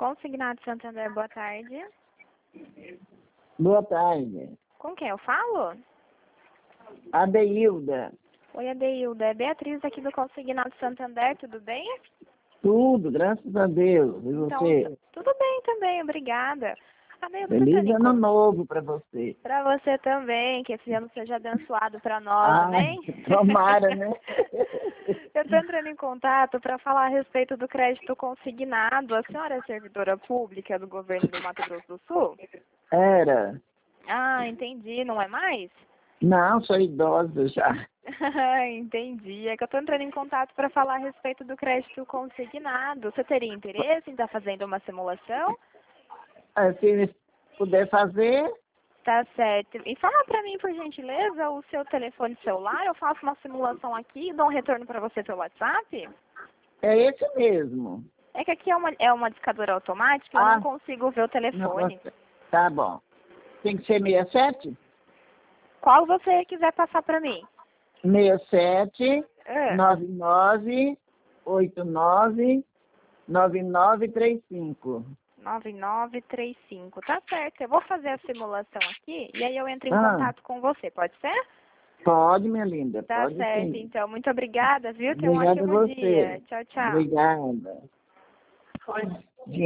Consignado Santander, boa tarde. Boa tarde. Com quem eu falo? Adeilda. Oi, Adeilda. É Beatriz aqui do Consignado Santander, tudo bem? Tudo, graças a Deus. E Então, você? tudo bem também, obrigada. Adeilda, Feliz ano novo para você. Para você também, que esse ano seja abençoado para nós, Ah, amém? tomara, né? Eu estou entrando em contato para falar a respeito do crédito consignado. A senhora é servidora pública do governo do Mato Grosso do Sul? Era. Ah, entendi. Não é mais? Não, sou idosa já. Entendi. É que eu estou entrando em contato para falar a respeito do crédito consignado. Você teria interesse em estar fazendo uma simulação? Se puder fazer, Tá certo. E fala para mim, por gentileza, o seu telefone celular. Eu faço uma simulação aqui e dou um retorno para você pelo WhatsApp. é esse mesmo. É que aqui é uma discadora automática, eu não Ah, consigo ver o telefone. nossa. Tá bom. Tem que ser 67? Qual você quiser passar para mim? 67 Ah, 99 89 9935. 9935. Tá certo. Eu vou fazer a simulação aqui e aí eu entro em Ah, contato com você, pode ser? pode, minha linda, Tá pode certo, sim. então. Muito obrigada, viu? Tenha um Obrigada a ótimo você. dia. Tchau, tchau. Obrigada.